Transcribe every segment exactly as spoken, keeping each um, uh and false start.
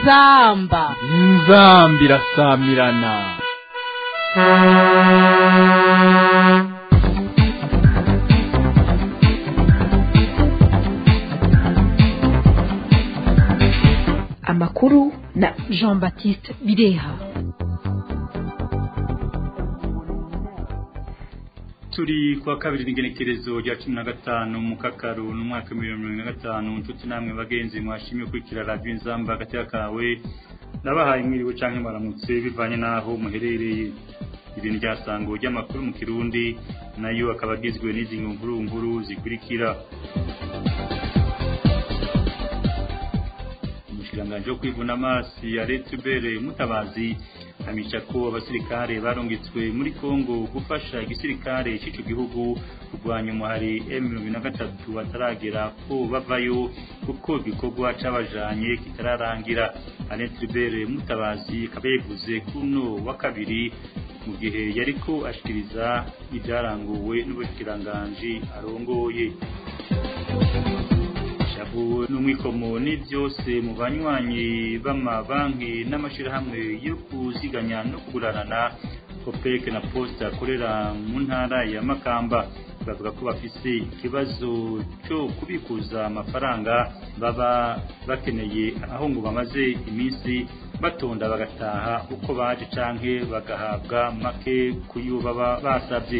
inzamba inzamba irasamirana. Amakuru na Jean Baptiste Bireha. Turi kwa kabiri n'igenekerezo rya cumi na gatanu mu kakaru n'umwaka wa mirongo na gatanu nshuti namwe bagenzi mwashimye kwikira radio inzamba hagati yakawe nabahaye mwiriwe canke maramutse bivanye naho muherereye. Ibintu byasango ry'amakuru mu Kirundi nayo akabagizwe n'izi nkuru nkuru zikurikira. Umushikiranganji wo kwivuna amasi ya Retubere Mutabazi amisha ko abasirikare barongitswe muri Kongo gufasha igisirikare c'ico gihugu kurwanya umuhari M mirongo na gatatu bataragera ko bavayo kuko gikorwa c'abajanye kitararangira. Retubere Mutabazi kabeguze kuno wa kabiri mu gihe yariko ashikiriza ibyaranguwe n'ubushikiranganje arongoye. Shabu n'umwikomo ni byose mu banywanyi b'amabanki n'amashirahamwe yo kuziganya no kugurana Copec na Posta akorera mu ntara ya Makamba bavuga ko bafise ikibazo cyo kubikuza amafaranga baba bakeneye aho ngo bamaze iminsi batonda bagataha uko baje canke bagahabwa make kuyo baba basabye.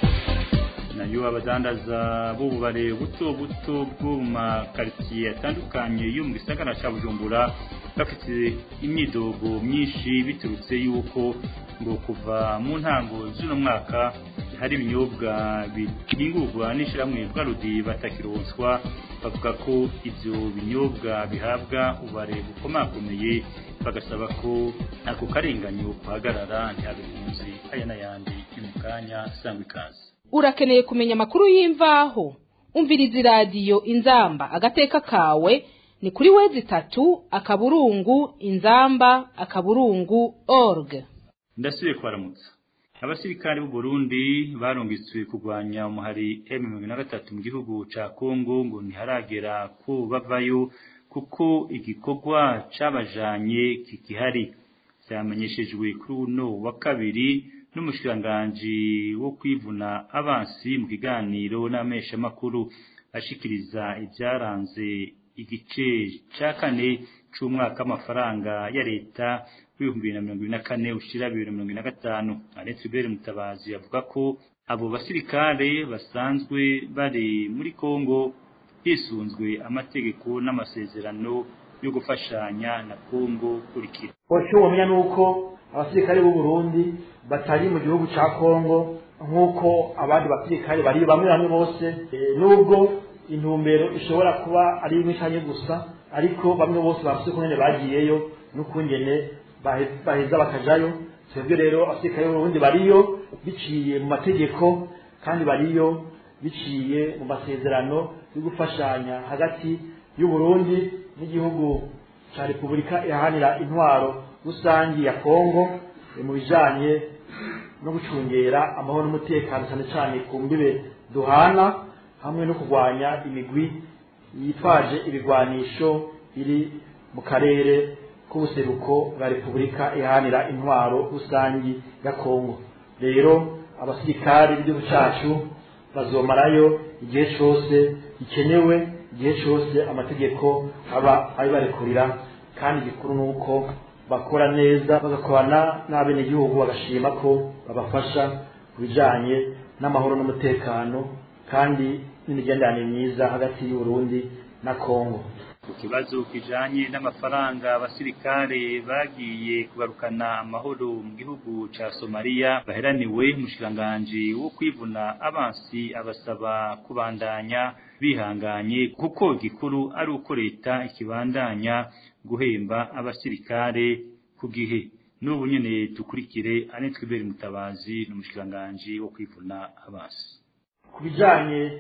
Nayo abadandaza b'ububare buto buto bwo mu quartier atandukanye yo mu gisagara ca Bujumbura bafite imyidogo myinshi biturutse yuko ngo kuva mu ntango z'uno mwaka hari ibinyobwa bihingurwa n'ishiramwe bwarudi batakironswa. Bavuga ko ivyo binyobwa bihabwa ubare bukomakomeye bagasaba ko ako karenganyo kuhagarara ntihabinzi aya n'ayandi imukanya sangwa ikaze. Urakeneye kumenya amakuru y'imvaho umviriza radio inzamba agateka kawe ni kuri wezi tatu akaburungu inzamba akaburungu org. Ndasubiye kwaramutsa. Abasirikare b'u Burundi barongitswe kurwanya umuhari M mirongo na gatatu mu gihugu ca Kongo ngo ntiharagera ko bavayo kuko igikorwa c'abajanye kikihari. Cyamenyeshejwe kuri uno wa kabiri n'umushikiranganji wo kwivuna abansi mu kiganiro n'amesha makuru ashikiriza ibyaranze igice ca kane c'umwaka amafaranga ya leta w'ibihumbi bibiri na mirongo ibiri na kane ushira bibiri na mirongo na gatanu. Retubere Mutabazi avuga ko abo basirikare basanzwe bari muri Kongo hisunzwe amategeko n'amasezerano yo gufashanya na Kongo kurikira. Wacyo nuko abasirikare b'u Burundi batari mu gihugu ca Kongo nkuko abandi basirikare bari bamwe bamwe bose e, nubwo intumbero ishobora kuba ari imishanye gusa ariko bamwe bose bafite ko nyene bagiyeyo n'ukungene baheza bakajayo. Twebwe rero abasirikare b'u Burundi bariyo biciye mu mategeko kandi bariyo biciye mu masezerano yo gufashanya hagati y'u Burundi n'igihugu ca Republika iharanira intwaro rusangi ya Kongo mu bijanye no gucungera amahoro n'umutekano cyane cyane ku mbibe duhana hamwe no kurwanya imigwi yitwaje ibigwanisho iri mu karere k'ubuseruko bwa Republika iharanira intwaro rusangi ya Kongo. Rero abasirikari b'igihugu cyacu bazomarayo igihe cyose ikenewe, igihe cyose amategeko aba abibarekurira, kandi gikuru nuko bakora neza bagakorana n'abene gihugu bagashima ko babafasha kubijanye n'amahoro n'umutekano kandi n'imigenderanire myiza hagati y'u Burundi na Kongo. Ku kibazo kijanye n'amafaranga abasirikare bagiye kugarukana amahoro mu gihugu ca Somalia baheraniwe umushikiranganji wo kwivuna abansi abasaba kubandanya bihanganye kuko gikuru ari uko leta ikibandanya guhemba abasirikare ku gihe. N'ubu nyene tukurikire Retubere Mutabazi n'umushikiranganji wo kwivuna abansi. Kubijanye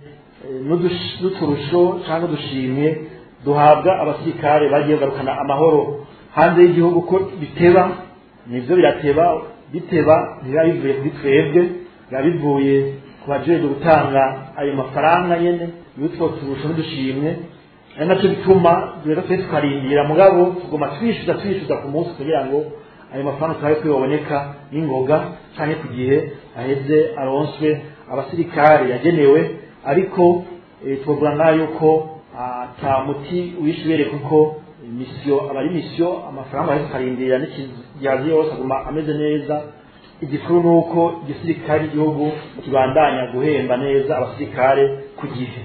n'uturusho cyangwa dushimye duhabwa abasirikare bagiye kugarukana amahoro hanze y'igihugu ko biteba, nivyo birateba, biteba biba bivuye kuri twebwe, biba bivuye ku bajejwe gutanga ayo mafaranga nyene y'utwo turusho n'udushimwe ari nacyo bituma rero twese tukarindira mugabo tuguma twishyuza twishyuza ku munsi kugira ngo ayo mafaranga turabe ko yoboneka n'ingoga cyane ku gihe aheze aronswe abasirikare yagenewe ariko tuvuga nayo ko ata muti wishyuye kuko misiyo aba ari misiyo amafaranga aheze tukarindira n'ikigihazi yose aguma ameze neza. Igikuru ni uko igisirikare igihugu kibandanya guhemba neza abasirikare ku gihe.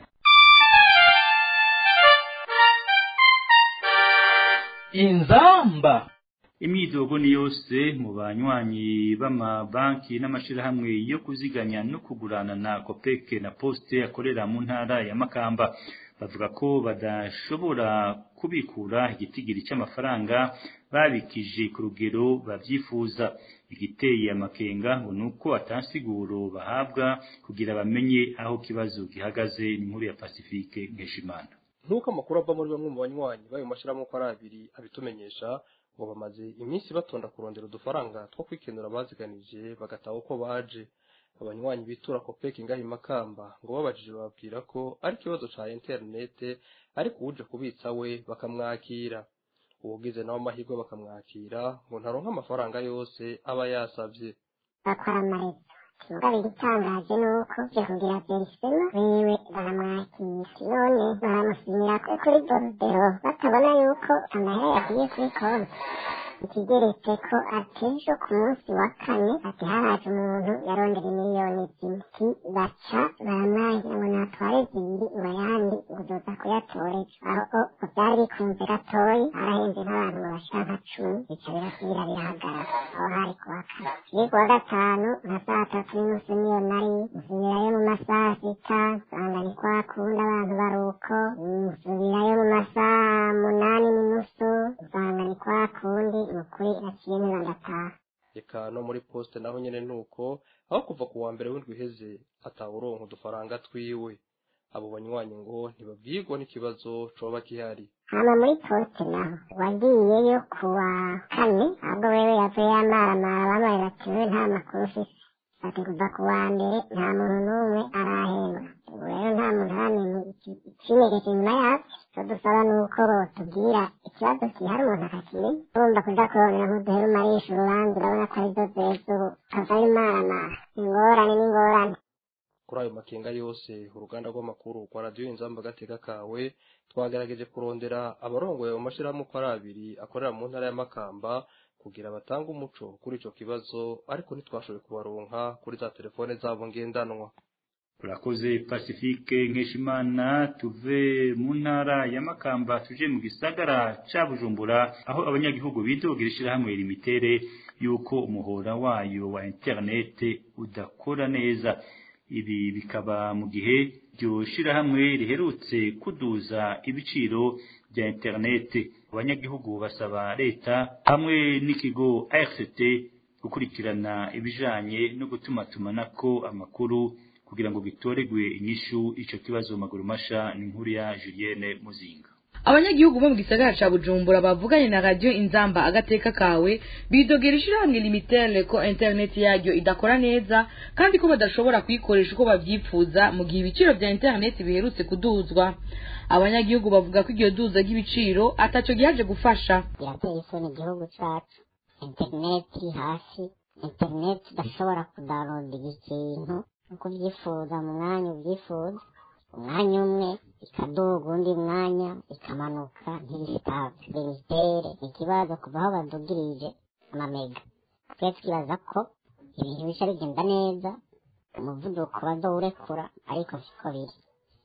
Inzamba. Imyidogo ni yose mu banywanyi b'amabanki n'amashirahamwe yo kuziganya no kugurana na Copec na Poste akorera mu ntara ya Makamba. Bavuga ko badashobora kubikura igitigiri cy'amafaranga babikije ku rugero bavyifuza. Igiteye amakenga ngo nuko atansiguro bahabwa kugira bamenye aho kibazo gihagaze. Ni nkuru ya Pacifique Nkeshimana. Nuko amakuru ava muri bamwe mu banywanyi bayo mashirahamwe ko ari abiri abitumenyesha ngo bamaze iminsi batonda kurondera udufaranga two kwikenura baziganije bagataha uko baje. Abanywanyi bitura Copec ngahi Makamba ngo babajije bababwira ko ari kibazo ca internet ariko uje kubitsa we bakamwakira, ubugize nawo mahirwe bakamwakira ngo ntaronka amafaranga yose aba yasavye. Bakora amarezo mugabo igitangaje nuko je kugira verisema wewe baramwakira none baramusinyira kuri borudero batabona yuko amahera yagiye kuri konti. Ikigeretse ko atejo ku munsi wa kane ati haraje umuntu yarondera miliyoni zimwe baca baramwahira ngo natware zibiri ngo ayandi uzoza kuyatoreza aho byari bikunze gatoyi arahenze nk'abantu ngo bashira nka cumi bica birasubira birahagarara aho hari kuwa kane. Kiri kuwa gatanu nka saa tatu n'inusu niyo nari nsubirayo mu masaha sita nsanga ni kwa kundi abantu baruko nsubirayo mu masaha munani n'inusu nsanga ni kwa kundi mukuri aciye n'andataha. Eka no muri Poste naho nyene nuko aho kuva ku wa mbere w'indwi iheze atawuronka udufaranga twiwe. Abo banywanyi ngo ntibabwirwa n'ikibazo coba kihari. Hama muri Poste naho wagiyeyo kuwa kane ahubwo wewe yavuye amaramara bamaye bati wewe nta makuru ufise ati kuva ku wa mbere nta muntu n'umwe arahembwa. Rero nta muntu aramenya ikinegeje inyuma yavyo. Icyo dusaba ni uko botubwira ikibazo kihari umuntu akakimenya. Urumva kuja kurondera nk'uduhera umarisha urubanza urabona ko arizo zezo kavayo imaramara ingorane n'ingorane. Kuri ayo makenga yose uruganda rw'amakuru kwa Radio Inzamba Agateka kawe twagerageje kurondera abarongoye mu mashirahamwe ko ari abiri akorera mu ntara ya Makamba kugira batanga umuco kuri ico kibazo ariko ntitwashoboye kubaronka kuri za telefone zabo ngendanwa. Urakoze Pacifique Nkeshimana. Tuve mu ntara ya Makamba tuje mu gisagara ca Bujumbura aho abanyagihugu bidogira ishirahamwe Limitere yuko umuhora wayo wa internet udakora neza. Ibi bikaba mu gihe ryo shirahamwe riherutse kuduza ibiciro bya internet. Abanyagihugu basaba leta hamwe n'ikigo R C T gukurikirana ibijanye no gutumatumanako amakuru kugira ngo gitoregwe inyishu ico kibazo maguru masha. Ni nkuru ya Julienne Muzinga. Abanyagihugu bo mu gisagara ca Bujumbura bavuganye na Radio Inzamba Agateka kawe bidogera ishirahamwe Limitere ko internet yaryo idakora neza kandi ko badashobora kuyikoresha uko bavyifuza mu gihe ibiciro bya internet biherutse kuduzwa. Abanyagihugu bavuga ko iryo duza ry'ibiciro ataco gihaje gufasha. Birateye isoni igihugu cacu, internet iri hasi, internet idashobora kudownload ikintu uko ubyifuza mu mwanya ubyifuza, umwanya umwe ikaduga undi mwanya ikamanuka ntibistabile. Limitere ikibazo kuva aho badugirije amamega. Twese twibaza ko ibintu bica bigenda neza umuvuduko bazowurekura ariko siko biri.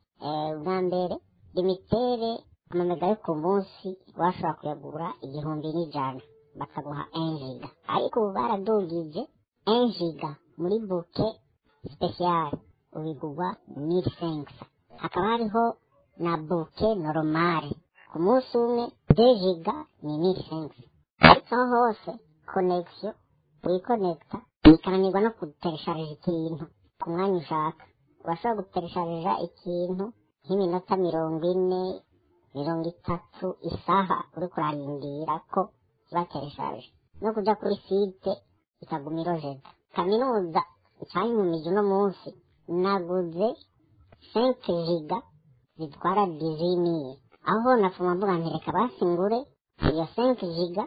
Ubwa mbere Limitere amamega yo ku munsi washobora kuyagura igihumbi n'ijana bakaguha un giga, ariko ubu baradugije un giga muri buke special ubigurwa mille cinq cents. Hakaba hariho na buke normale ku munsi umwe deux giga ni mille cinq cents. Ariko aho hose connection uyikonekta bikananirwa no kuteresharija ikintu ku mwanya ushaka. Urashobora guteresharija ikintu nk'iminota mirongo ine mirongo itatu isaha uriko urarindira ko bateresharije, no kuja kuri site ikaguma irojeta. Kaminuza icanye mu miji no munsi naguze cinq giga zitwara dizini aho nafuma mvuga nti reka basingure iyo cinq giga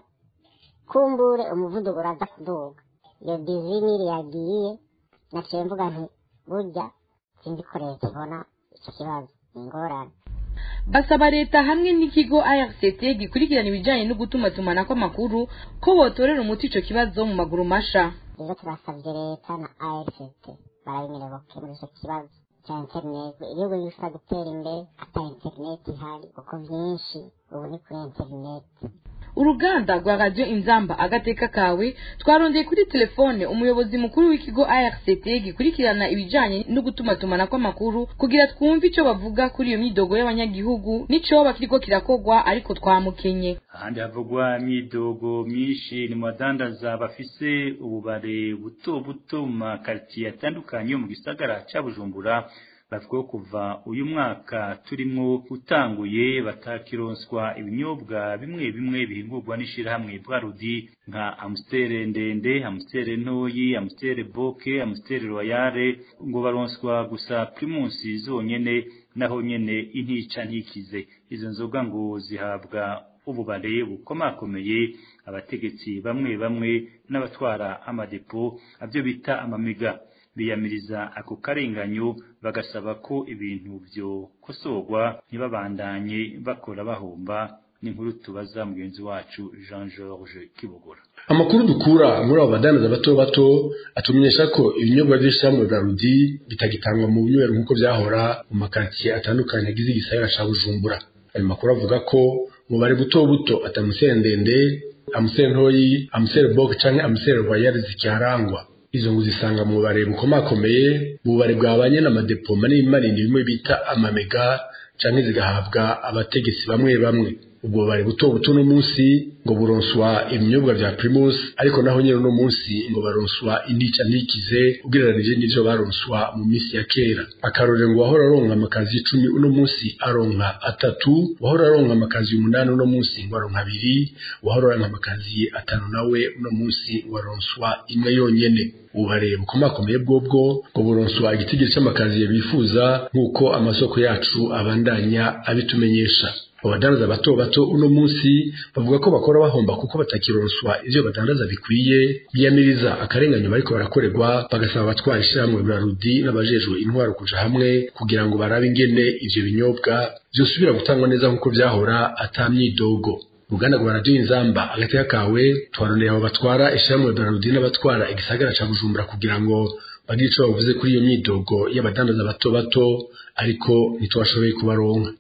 kumbure umuvuduko uraza kuduga iyo dizini yagiye naciye mvuga nti burya sindikore tubona icyo kibazo ingorane. Basaba leta hamwe n'ikigo A R C T gikurikirana ibijanye no gutumatumana kw'amakuru ko botorera umuti ico kibazo mu maguru masha. Rero turasabye leta na A R C T barabimire bakemura ico kibazo cya internet. Igihugu gishobora gutera imbere ata internet ihari kuko byinshi ubu ni kuri internet. Uruganda rwa Radio Inzamba agateka kawe twarondeye kuri telefone umuyobozi mukuru w'ikigo A R C T gikurikirana ibijanye no gutumatumana kw'amakuru kugira twumve ico bavuga kuri iyo midogo y'abanyagihugu nico bakiriko kirakogwa ariko twamukenye. Ahandi havugwa midogo myinshi ni madandaza bafise ububare buto buto mu makartier atandukanye mu gisagara ca Bujumbura bavuga kuva uyu mwaka turimo utanguye batakironswa ibinyobwa bimwe bimwe bihingurwa n'ishirahamwe Bwarudi nka Amstel ndende, Amstel ntoyi, Amstel boke, Amstel royale ngo baronswa gusa Primus zonyene naho nyene intica ntikize. Izo nzoga ngo zihabwa ububare bukomakomeye abategetsi bamwe bamwe n'abatwara amadepo abyo bita amamiga biyamiriza ako karenganyo bagasaba ko ibintu byo kosorwa ntibabandanye bakora bahomba. N'inkuru tubaza mugenzi wacu Jean Georges Kibogora. Amakuru dukura muri abo badandaza bato bato atumenyesha ko ibinyobwa by'ishamwe Bwarudi bitagitangwa mu bunywero nk'uko byahora mu makartier atandukanye agize igisagara ca Bujumbura. Ayo makuru avuga ko mu bari buto buto atamusere ndende, Amstel ntoyi, Amstel boke canke Amstel royale zikiharangwa. Izo ngo zisanga mu bare bukomakomeye bubare bwabanye n'amadepo manini manini bimwe bita amamega canke zigahabwa abategetsi bamwe bamwe. Ubwo bari buto buto no munsi ngo buronswa ibinyobwa vya Primus ariko naho nyene no munsi ngo baronswa indica ntikize ugereranije n'ivyo baronswa mu misi ya kera. Akarore ngo wahora aronka amakazi icumi uno munsi aronka atatu, wahora aronka amakazi umunani uno munsi ngo aronka abiri, wahora aronka amakazi atanu nawe uno munsi waronswa imwe yonyene. Ubare bukomakomeye bwobwo ngo buronswa igitigiri c'amakazi bifuza nk'uko amasoko yacu abandanya abitumenyesha. Abadandaza bato bato uno munsi bavuga ko bakora bahomba kuko batakironswa ivyo badandaza bikwiye, biyamiriza akarenganyo bariko barakorerwa bagasaba abatwara ishyirahamwe Bwarudi n'abajejwe intwaro kuja hamwe kugira ngo barabe ingene ivyo binyobwa vyosubira gutangwa neza nk'uko vyahora atamyidogo. Uruganda rwa Radio Inzamba agateka kawe twaroneye abo batwara ishyirahamwe Bwarudi n'abatwara igisagara ca Bujumbura kugira ngo bagire ico bavuze kuri iyo myidogo y'abadandaza bato bato ariko ntitwashoboye kubaronka.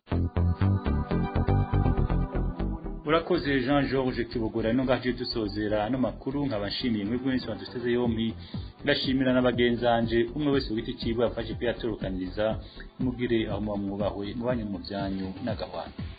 Urakoze Jean Georges Kibogora no ngaje dusozera no makuru nkabashimiye mwe bwese baduteze yombi ngashimira n'abagenzanje umwe wese witi cibwa afashe kuyatorokaniriza mugire aho mwubahwe mubanye mu byanyu n'agahwana.